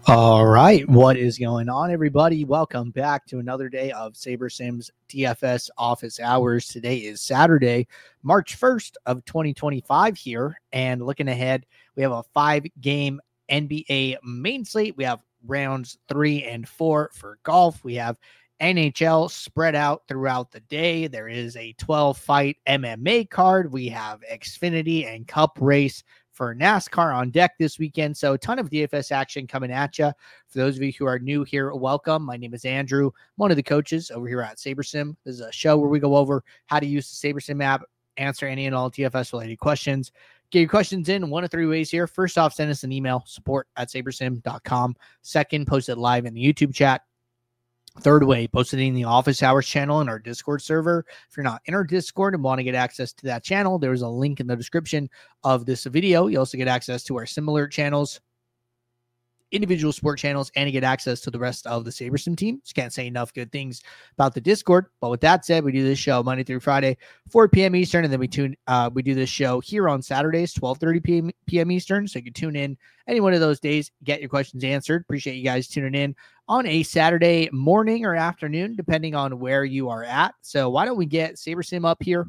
All right, what is going on, everybody? Welcome back to another day of SaberSims DFS office hours. Today is Saturday, March 1st of 2025 here, and looking ahead, we have a 5-game NBA main slate. We have rounds 3 and 4 for golf. We have NHL spread out throughout the day. There is a 12-fight MMA card. We have Xfinity and Cup race for NASCAR on deck this weekend. So a ton of DFS action coming at you. For those of you who are new here, welcome. My name is Andrew. I'm one of the coaches over here at SaberSim. This is a show where we go over how to use the SaberSim app, answer any and all DFS related questions. Get your questions in one of 3 ways here. First off, send us an email, support@sabersim.com. Second, post it live in the YouTube chat. Third way, post it in the office hours channel in our Discord server. If you're not in our Discord and want to get access to that channel, there's a link in the description of this video. You also get access to our similar channels, individual sport channels, and you get access to the rest of the SaberSim team. Just can't say enough good things about the Discord. But with that said, we do this show Monday through Friday, 4 p.m. Eastern, and then we do this show here on Saturdays, 12:30 p.m. Eastern. So you can tune in any one of those days, get your questions answered. Appreciate you guys tuning in on a Saturday morning or afternoon, depending on where you are at. So why don't we get SaberSim up here,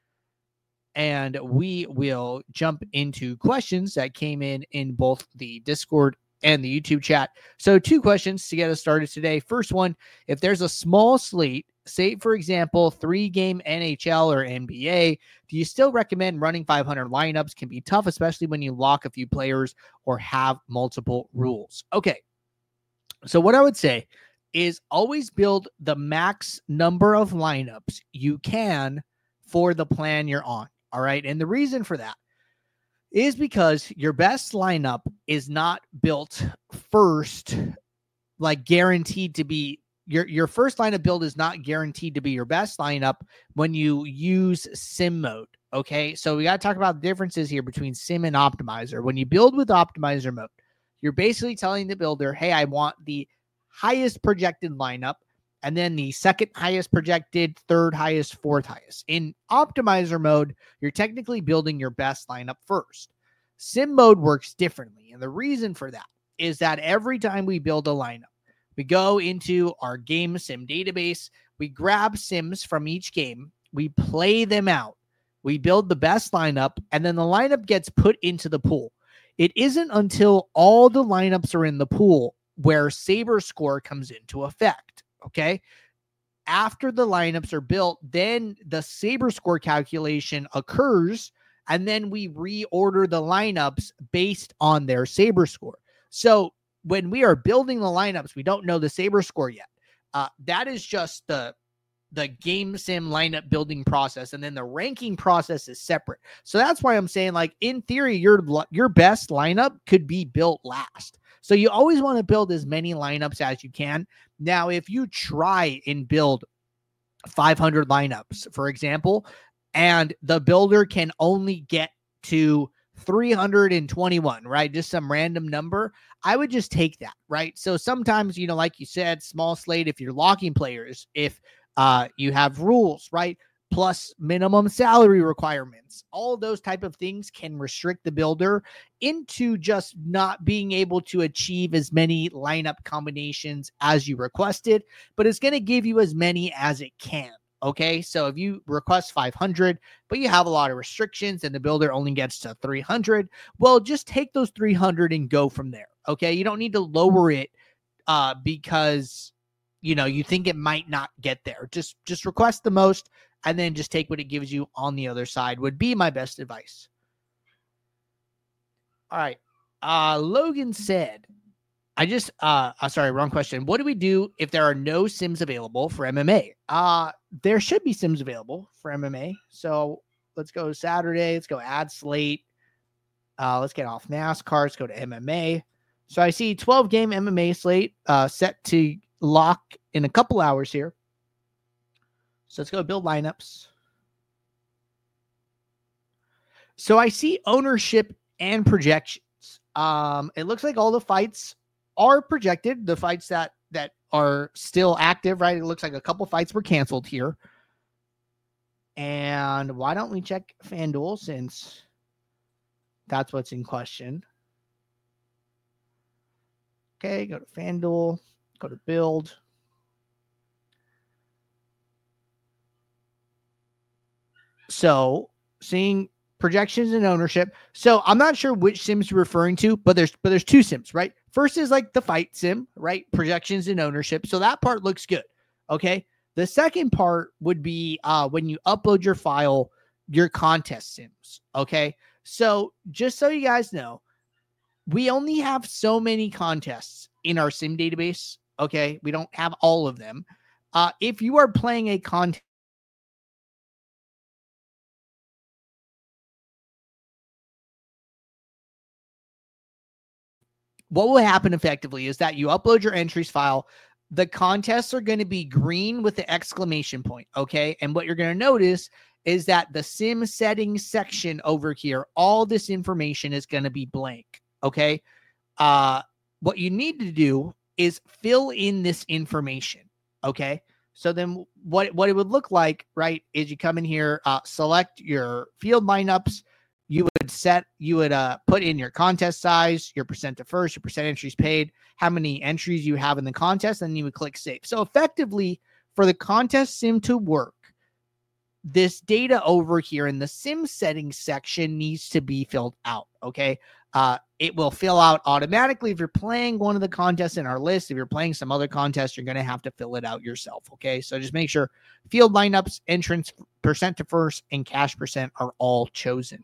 and we will jump into questions that came in both the Discord and the YouTube chat. So 2 questions to get us started today. First one, if there's a small slate, say for example, 3-game NHL or NBA, do you still recommend running 500 lineups? Can be tough, especially when you lock a few players or have multiple rules. Okay. So what I would say is always build the max number of lineups you can for the plan you're on. All right. And the reason for that is because your best lineup is not built first, like guaranteed to be your first lineup build is not guaranteed to be your best lineup when you use sim mode. Okay. So we got to talk about the differences here between sim and optimizer. When you build with optimizer mode, you're basically telling the builder, hey, I want the highest projected lineup, and then the second highest projected, third highest, fourth highest. In optimizer mode, you're technically building your best lineup first. Sim mode works differently. And the reason for that is that every time we build a lineup, we go into our game sim database, we grab sims from each game, we play them out, we build the best lineup, and then the lineup gets put into the pool. It isn't until all the lineups are in the pool where Saber score comes into effect. Okay. After the lineups are built, then the Saber score calculation occurs, and then we reorder the lineups based on their Saber score. So when we are building the lineups, we don't know the Saber score yet. That is just the game sim lineup building process, and then the ranking process is separate. So that's why I'm saying, like, in theory, your best lineup could be built last. So you always want to build as many lineups as you can. Now, if you try and build 500 lineups, for example, and the builder can only get to 321, right? Just some random number, I would just take that, right? So sometimes, like you said, small slate, if you're locking players, if you have rules, right? Plus minimum salary requirements, all those type of things can restrict the builder into just not being able to achieve as many lineup combinations as you requested, but it's going to give you as many as it can. Okay, so if you request 500, but you have a lot of restrictions and the builder only gets to 300, well, just take those 300 and go from there. Okay, you don't need to lower it because you think it might not get there. Just request the most and then just take what it gives you on the other side would be my best advice. All right. Logan said, sorry, wrong question. What do we do if there are no sims available for MMA? There should be sims available for MMA. So let's go Saturday. Let's go add slate. Let's get off NASCAR. Let's go to MMA. So I see 12-game MMA slate set to lock in a couple hours here. So let's go build lineups. So I see ownership and projections. It looks like all the fights are projected. The fights that are still active, right? It looks like a couple fights were canceled here. And why don't we check FanDuel since that's what's in question? Okay, go to FanDuel, go to build. So seeing projections and ownership. So I'm not sure which sims you're referring to, but there's two sims, right? First is like the fight sim, right? Projections and ownership. So that part looks good. Okay. The second part would be when you upload your file, your contest sims. Okay. So just so you guys know, we only have so many contests in our sim database. Okay. We don't have all of them. If you are playing a contest, what will happen effectively is that you upload your entries file. The contests are going to be green with the exclamation point. Okay. And what you're going to notice is that the sim settings section over here, all this information is going to be blank. Okay. What you need to do is fill in this information. Okay. So then what it would look like, right, is you come in here, select your field lineups. You would put in your contest size, your percent to first, your percent entries paid, how many entries you have in the contest, and you would click save. So effectively, for the contest sim to work, this data over here in the sim settings section needs to be filled out. Okay. It will fill out automatically. If you're playing one of the contests in our list, if you're playing some other contest, you're going to have to fill it out yourself. Okay. So just make sure field lineups, entrance, percent to first, and cash percent are all chosen.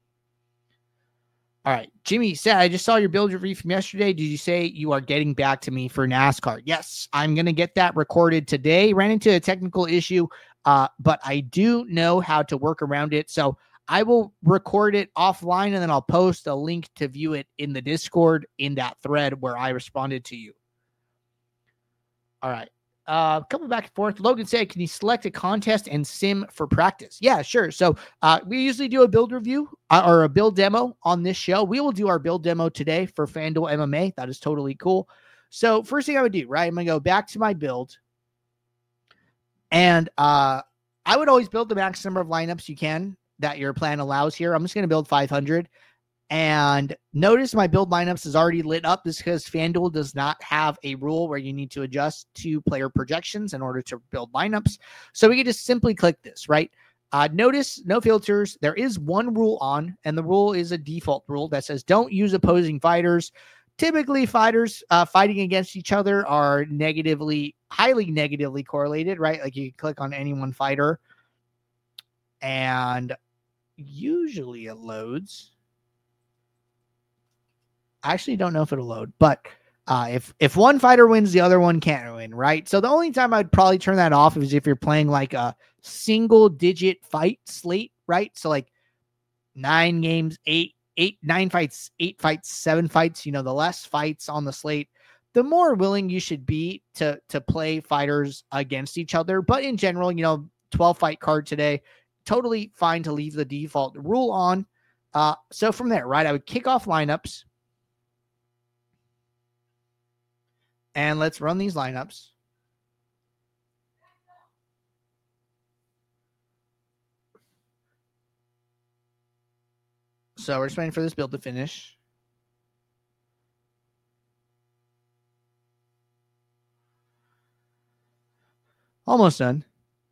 All right. Jimmy said, I just saw your build review from yesterday. Did you say you are getting back to me for NASCAR? Yes, I'm going to get that recorded today. Ran into a technical issue, but I do know how to work around it. So I will record it offline and then I'll post a link to view it in the Discord in that thread where I responded to you. All right. Coming back and forth. Logan said, can you select a contest and sim for practice? Yeah, sure. So we usually do a build review or a build demo on this show. We will do our build demo today for FanDuel MMA. That is totally cool. So first thing I would do, right, I'm going to go back to my build. And I would always build the max number of lineups you can that your plan allows here. I'm just going to build 500. And notice my build lineups is already lit up. This is because FanDuel does not have a rule where you need to adjust to player projections in order to build lineups. So we can just simply click this, right? Notice no filters. There is one rule on, and the rule is a default rule that says don't use opposing fighters. Typically, fighters fighting against each other are highly negatively correlated, right? Like you can click on any one fighter, and usually it loads. I actually don't know if it'll load, but if one fighter wins, the other one can't win, right? So the only time I'd probably turn that off is if you're playing like a single digit fight slate, right? So like 9 games, 9 fights, 8 fights, 7 fights, the less fights on the slate, the more willing you should be to play fighters against each other. But in general, 12 fight card today, totally fine to leave the default rule on. So from there, right, I would kick off lineups. And let's run these lineups. So we're just waiting for this build to finish. Almost done.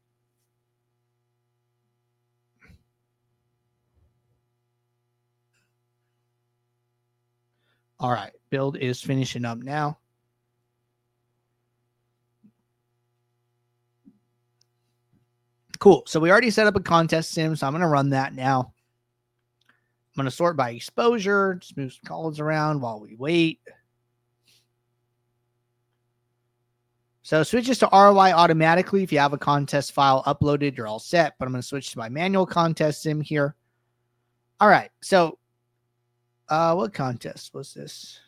All right. Build is finishing up now. Cool. So we already set up a contest sim, so I'm going to run that now. I'm going to sort by exposure, just move some columns around while we wait. So switches to ROI automatically. If you have a contest file uploaded, you're all set, but I'm going to switch to my manual contest sim here. All right. So what contest was this?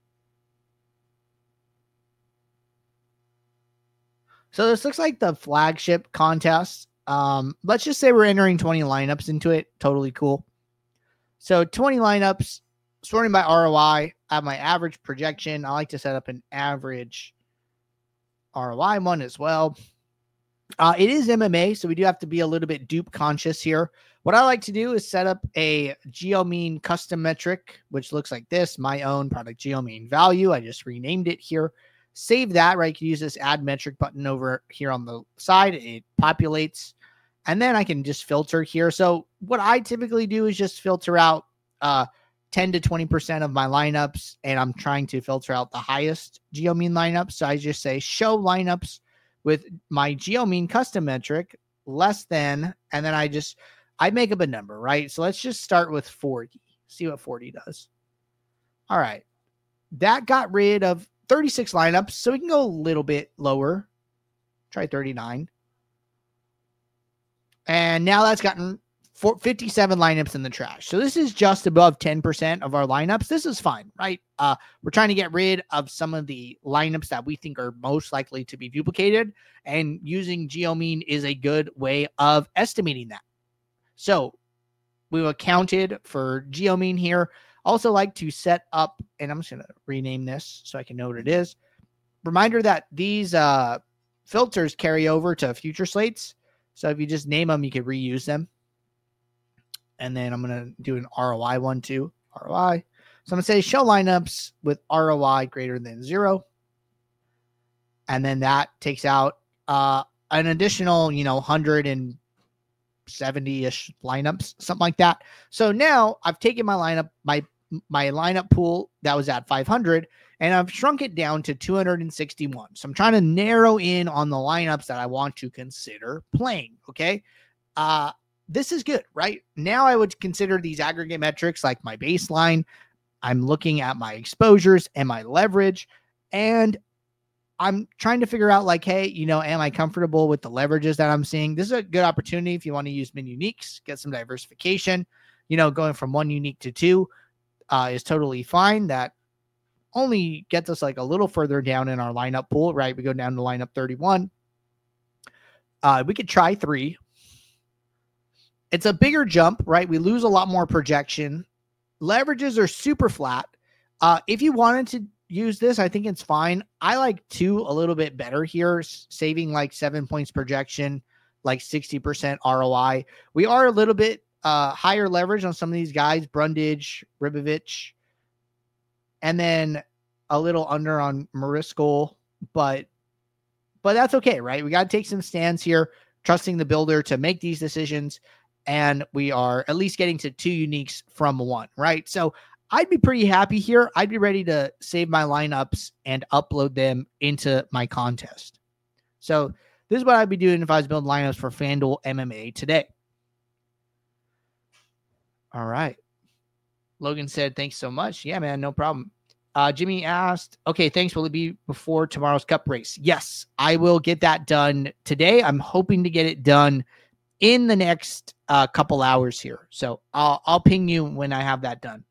So this looks like the flagship contest. Let's just say we're entering 20 lineups into it. Totally cool. So 20 lineups, sorting by ROI. I have my average projection. I like to set up an average ROI one as well. It is MMA, so we do have to be a little bit dupe conscious here. What I like to do is set up a GeoMean custom metric, which looks like this, my own product GeoMean value. I just renamed it here. Save that, right? You can use this add metric button over here on the side. It populates, and then I can just filter here. So what I typically do is just filter out 10 to 20% of my lineups, and I'm trying to filter out the highest GeoMean lineups. So I just say show lineups with my GeoMean custom metric less than, and then I make up a number, right? So let's just start with 40. See what 40 does. All right. That got rid of 36 lineups, so we can go a little bit lower. Try 39. And now that's gotten 57 lineups in the trash. So this is just above 10% of our lineups. This is fine, right? We're trying to get rid of some of the lineups that we think are most likely to be duplicated, and using GeoMean is a good way of estimating that. So we've accounted for GeoMean here. Also like to set up, and I'm just going to rename this so I can know what it is. Reminder that these filters carry over to future slates. So if you just name them, you can reuse them. And then I'm going to do an ROI one too. ROI. So I'm going to say show lineups with ROI greater than 0. And then that takes out an additional, 170-ish lineups, something like that. So now I've taken my lineup, my lineup pool that was at 500, and I've shrunk it down to 261. So I'm trying to narrow in on the lineups that I want to consider playing. Okay. This is good, right? Now I would consider these aggregate metrics like my baseline. I'm looking at my exposures and my leverage, and I'm trying to figure out like, hey, am I comfortable with the leverages that I'm seeing? This is a good opportunity if you want to use min uniques, get some diversification. Going from 1 unique to 2 is totally fine. That only gets us like a little further down in our lineup pool, right? We go down to lineup 31. We could try 3. It's a bigger jump, right? We lose a lot more projection. Leverages are super flat. If you wanted to use this, I think it's fine. I like 2 a little bit better here, saving like 7 points projection, like 60% ROI. We are a little bit higher leverage on some of these guys, Brundage, Ribovich, and then a little under on Mariscal, but that's okay, right? We got to take some stands here, trusting the builder to make these decisions. And we are at least getting to 2 uniques from 1, right? So I'd be pretty happy here. I'd be ready to save my lineups and upload them into my contest. So this is what I'd be doing if I was building lineups for FanDuel MMA today. All right. Logan said, thanks so much. Yeah, man, no problem. Jimmy asked, okay, thanks. Will it be before tomorrow's cup race? Yes, I will get that done today. I'm hoping to get it done in the next couple hours here. So I'll ping you when I have that done.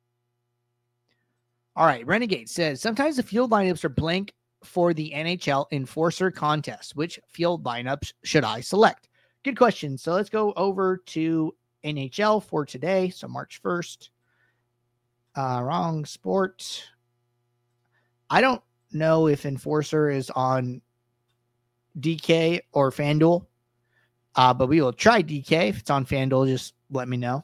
All right. Renegade says, sometimes the field lineups are blank for the NHL Enforcer contest. Which field lineups should I select? Good question. So let's go over to NHL for today. So March 1st. Wrong sport. I don't know if Enforcer is on DK or FanDuel. But we will try DK. If it's on FanDuel, just let me know.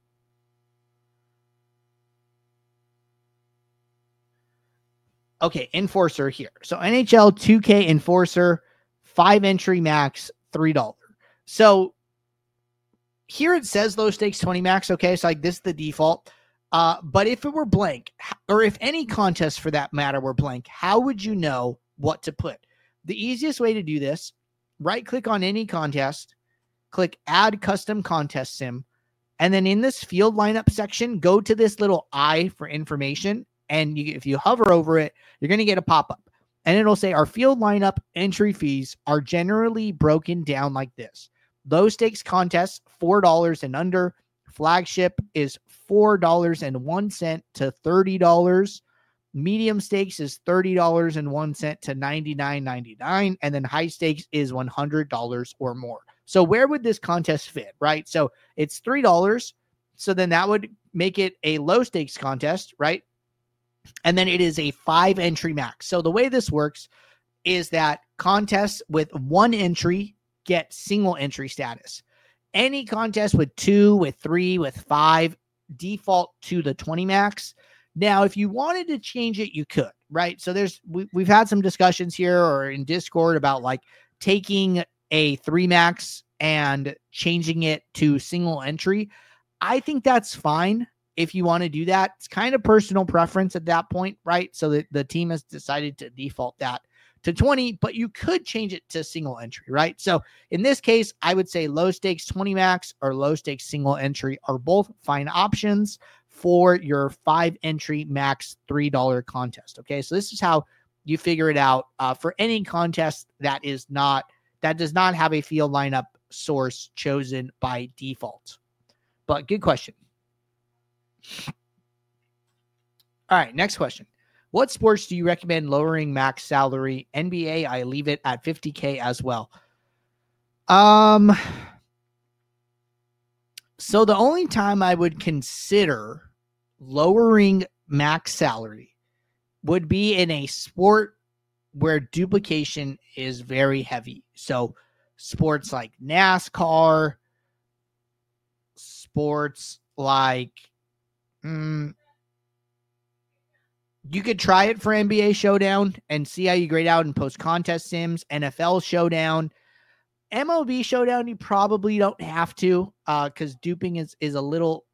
Okay, Enforcer here. So NHL 2K Enforcer, 5 entry max, $3. So here it says low stakes 20 max. Okay, so like this is the default. But if it were blank, or if any contest for that matter were blank, how would you know what to put? The easiest way to do this, right click on any contest, click add custom contest sim, and then in this field lineup section, go to this little I for information. And if you hover over it, you're going to get a pop-up. And it'll say our field lineup entry fees are generally broken down like this. Low stakes contests, $4 and under. Flagship is $4.01 to $30. Medium stakes is $30.01 to $99.99. And then high stakes is $100 or more. So where would this contest fit, right? So it's $3. So then that would make it a low stakes contest, right? And then it is a 5 entry max. So the way this works is that contests with 1 entry get single entry status. any contest with 2, with 3, with 5 default to the 20 max. Now, if you wanted to change it, you could, right? So we've had some discussions here or in Discord about like taking a 3 max and changing it to single entry. I think that's fine if you want to do that. It's kind of personal preference at that point, right? So that the team has decided to default that to 20, but you could change it to single entry, right? So in this case, I would say low stakes 20 max or low stakes single entry are both fine options for your 5 entry max $3 contest. Okay, so this is how you figure it out for any contest that does not have a field lineup source chosen by default. But good question. All right, next question. What sports do you recommend lowering max salary? NBA, I leave it at 50K as well. So the only time I would consider lowering max salary would be in a sport where duplication is very heavy. So sports like NASCAR, sports like you could try it for NBA Showdown and see how you grade out in post-contest sims. NFL Showdown. MLB Showdown, you probably don't have to because duping is a little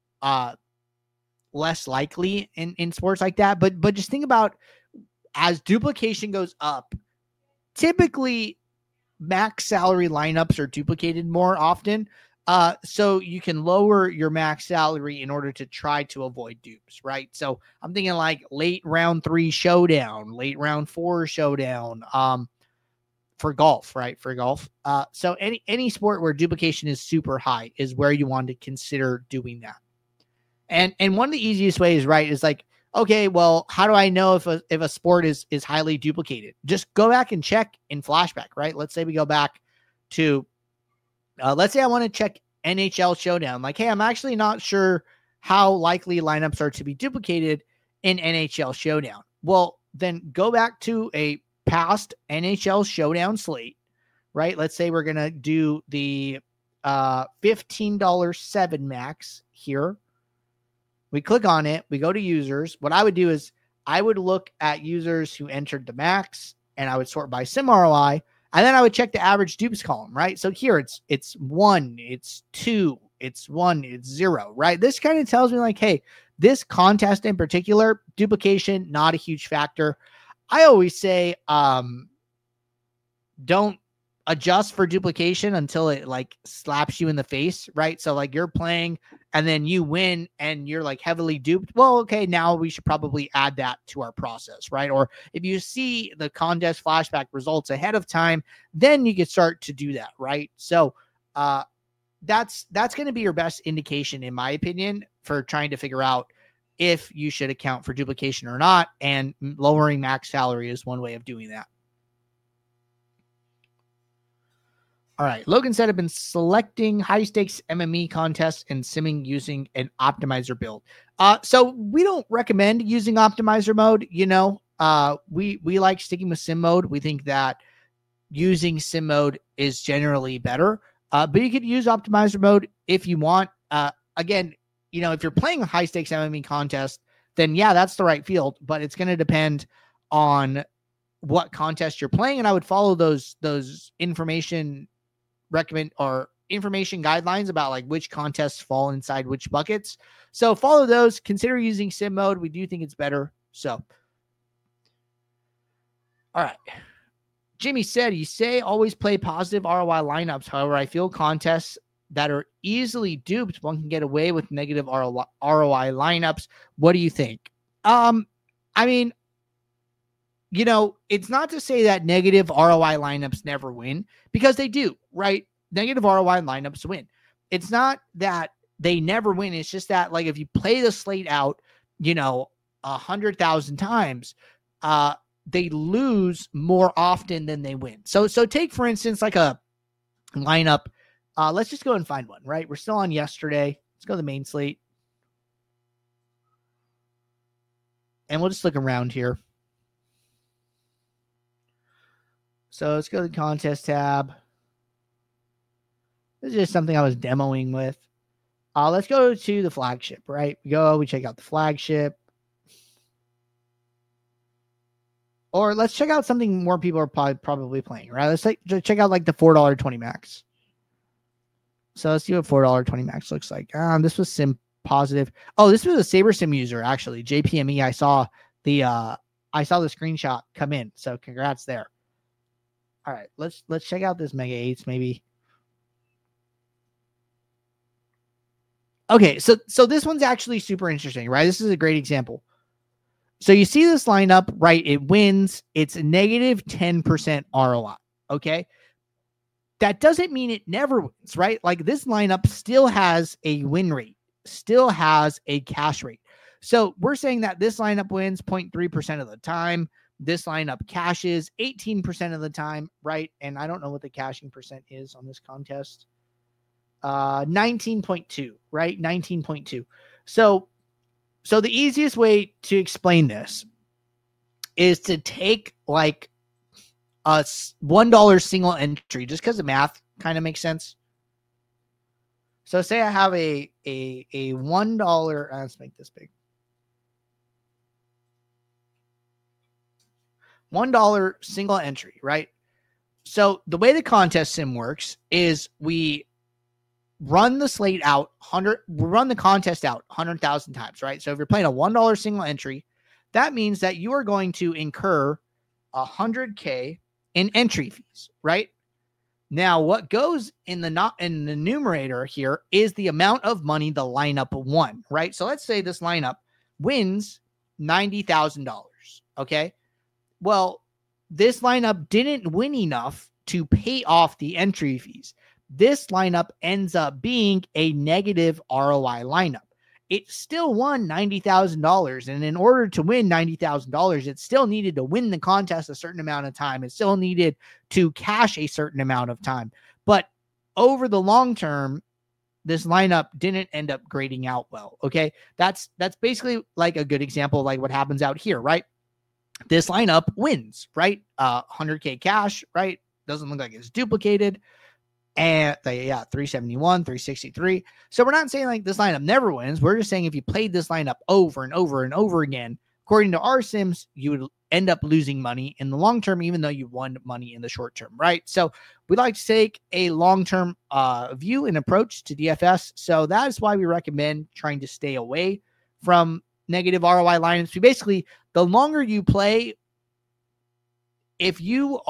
less likely in sports like that. But just think about as duplication goes up, typically max salary lineups are duplicated more often. So you can lower your max salary in order to try to avoid dupes, right? So I'm thinking like late round 3 showdown, late round 4 showdown, for golf, right? For golf. So any sport where duplication is super high is where you want to consider doing that. And one of the easiest ways, right, is like, okay, well, how do I know if a sport is highly duplicated? Just go back and check in Flashback, right? Let's say we go back to let's say I want to check NHL Showdown. Like, hey, I'm actually not sure how likely lineups are to be duplicated in NHL Showdown. Well, then go back to a past NHL Showdown slate, right? Let's say we're going to do the $15 7 max here. We click on it. We go to users. What I would do is I would look at users who entered the max and I would sort by sim ROI. And then I would check the average dupes column, right? So here it's 1, it's 2, it's 1, it's 0, right? This kind of tells me like, hey, this contest in particular, duplication, not a huge factor. I always say, don't adjust for duplication until it like slaps you in the face, right? So like you're playing and then you win and you're like heavily duped. Well, okay, now we should probably add that to our process, right? Or if you see the contest flashback results ahead of time, then you can start to do that, right? So that's going to be your best indication, in my opinion, for trying to figure out if you should account for duplication or not. And lowering max salary is one way of doing that. All right. Logan said, I've been selecting high stakes MME contests and simming using an optimizer build. So we don't recommend using optimizer mode. You know, we like sticking with sim mode. We think that using sim mode is generally better. But you could use optimizer mode if you want. Again, you know, if you're playing a high stakes MME contest, then yeah, that's the right field, but it's going to depend on what contest you're playing. And I would follow those information guidelines about like which contests fall inside which buckets. So follow those, consider using sim mode. We do think it's better. So, all right. Jimmy said, you say always play positive ROI lineups. However, I feel contests that are easily duped, one can get away with negative ROI lineups. What do you think? I mean, you know, it's not to say that negative ROI lineups never win, because they do, right? Negative ROI lineups win. It's not that they never win. It's just that, like, if you play the slate out, you know, 100,000 times, they lose more often than they win. So take, for instance, like a lineup. Let's just go and find one, right? We're still on yesterday. Let's go to the main slate. And we'll just look around here. So let's go to the contest tab. This is just something I was demoing with. Let's go to the flagship, right? We check out the flagship. Or let's check out something more people are probably playing, right? Let's check out like the $4.20 max. So let's see what $4.20 max looks like. This was Sim Positive. Oh, this was a Saber Sim user, actually. JPME. I saw the screenshot come in. So congrats there. All right, let's check out this Mega 8s maybe. Okay, so this one's actually super interesting, right? This is a great example. So you see this lineup, right? It wins. It's a negative 10% ROI. Okay. That doesn't mean it never wins, right? Like this lineup still has a win rate, still has a cash rate. So we're saying that this lineup wins 0.3% of the time. This lineup cashes 18% of the time, right? And I don't know what the cashing percent is on this contest. 19.2, right? 19.2. So the easiest way to explain this is to take like a $1 single entry, just because the math kind of makes sense. So say I have a $1. Let's make this big. $1 single entry, right? So the way the contest sim works is we run the slate out run the contest out 100,000 times, right? So if you're playing a $1 single entry, that means that you are going to incur 100K in entry fees, right? Now, what goes in the numerator here is the amount of money the lineup won, right? So let's say this lineup wins $90,000. Okay. Well, this lineup didn't win enough to pay off the entry fees. This lineup ends up being a negative ROI lineup. It still won $90,000. And in order to win $90,000, it still needed to win the contest a certain amount of time. It still needed to cash a certain amount of time. But over the long term, this lineup didn't end up grading out well. Okay. That's basically like a good example of like what happens out here, right? This lineup wins, right? 100K cash, right? Doesn't look like it's duplicated. And 371, 363. So we're not saying like this lineup never wins. We're just saying if you played this lineup over and over and over again, according to our sims, you would end up losing money in the long term, even though you won money in the short term, right? So we like to take a long-term view and approach to DFS. So that is why we recommend trying to stay away from negative ROI lineups. We basically, the longer you play, if you're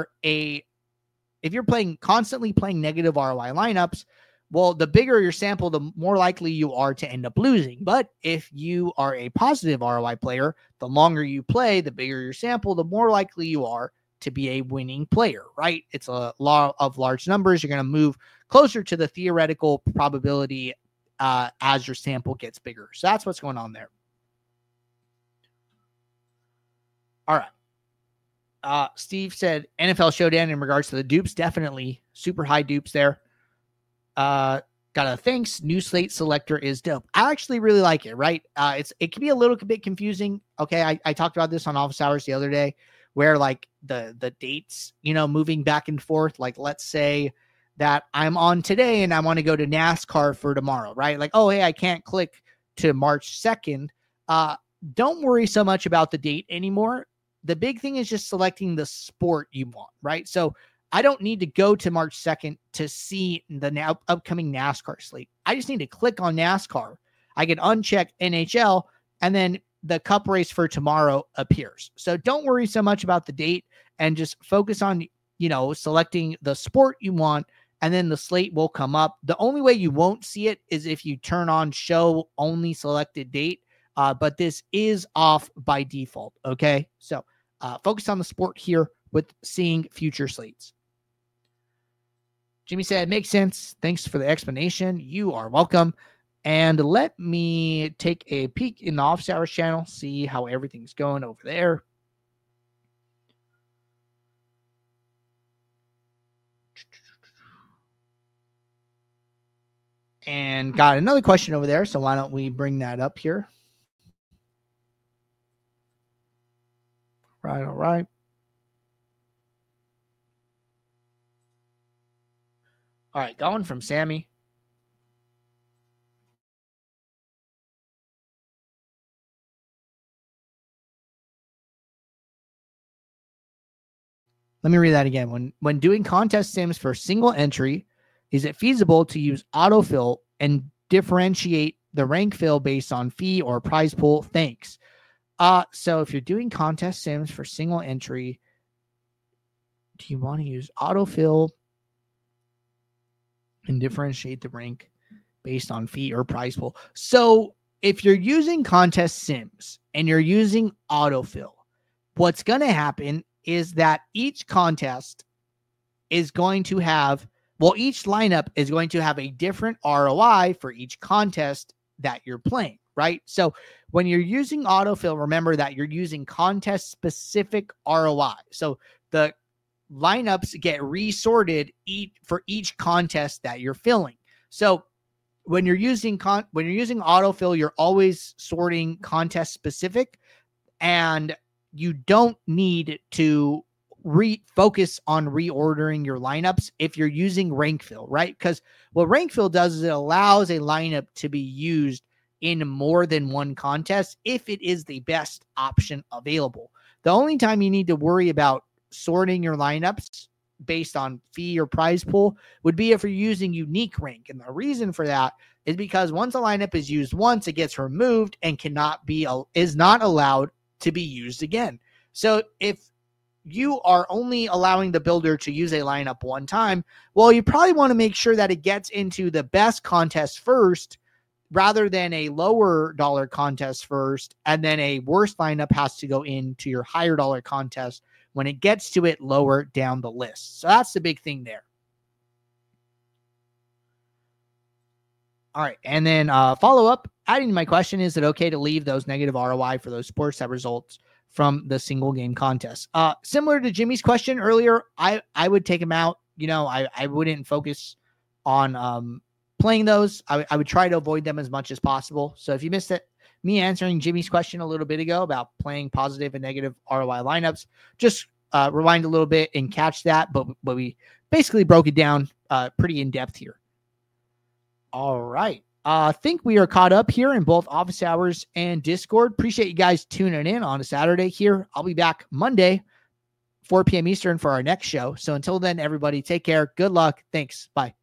constantly playing negative ROI lineups, well, the bigger your sample, the more likely you are to end up losing. But if you are a positive ROI player, the longer you play, the bigger your sample, the more likely you are to be a winning player, right? It's a law of large numbers. You're going to move closer to the theoretical probability as your sample gets bigger. So that's what's going on there. All right. Steve said NFL Showdown in regards to the dupes. Definitely super high dupes there. Got a thanks. New slate selector is dope. I actually really like it, right? It can be a little bit confusing. Okay. I talked about this on office hours the other day where like the dates, moving back and forth. Like let's say that I'm on today and I want to go to NASCAR for tomorrow, right? Like, oh, hey, I can't click to March 2nd. Don't worry so much about the date anymore. The big thing is just selecting the sport you want, right? So I don't need to go to March 2nd to see the upcoming NASCAR slate. I just need to click on NASCAR. I can uncheck NHL, and then the cup race for tomorrow appears. So don't worry so much about the date and just focus on, selecting the sport you want, and then the slate will come up. The only way you won't see it is if you turn on show only selected date. But this is off by default. Okay. So focus on the sport here with seeing future slates. Jimmy said, makes sense. Thanks for the explanation. You are welcome. And let me take a peek in the office hours channel, see how everything's going over there. And got another question over there. So why don't we bring that up here? Right. All right. All right, going from Sammy. Let me read that again. When doing contest sims for single entry, is it feasible to use autofill and differentiate the rank fill based on fee or prize pool? Thanks. So if you're doing contest sims for single entry, do you want to use autofill and differentiate the rank based on fee or prize pool? So if you're using contest sims and you're using autofill, what's going to happen is that each contest is going to have, each lineup is going to have a different ROI for each contest that you're playing, right? So when you're using autofill, remember that you're using contest specific ROI. So the lineups get resorted for each contest that you're filling. So when you're using autofill, you're always sorting contest specific, and you don't need to focus on reordering your lineups if you're using rank fill, right? Because what rank fill does is it allows a lineup to be used in more than one contest if it is the best option available. The only time you need to worry about sorting your lineups based on fee or prize pool would be if you're using unique rank. And the reason for that is because once a lineup is used once, it gets removed and is not allowed to be used again. So if you are only allowing the builder to use a lineup one time, well, you probably want to make sure that it gets into the best contest first rather than a lower dollar contest first, and then a worse lineup has to go into your higher dollar contest when it gets to it lower down the list. So that's the big thing there. All right. And then follow up, adding to my question, is it okay to leave those negative ROI for those sports that results from the single game contest? Similar to Jimmy's question earlier, I would take them out. I wouldn't focus on playing those. I would try to avoid them as much as possible. So if you missed me answering Jimmy's question a little bit ago about playing positive and negative ROI lineups, just rewind a little bit and catch that. But we basically broke it down pretty in depth here. All right. I think we are caught up here in both office hours and Discord. Appreciate you guys tuning in on a Saturday here. I'll be back Monday, 4 p.m. Eastern for our next show. So until then, everybody, take care. Good luck. Thanks. Bye.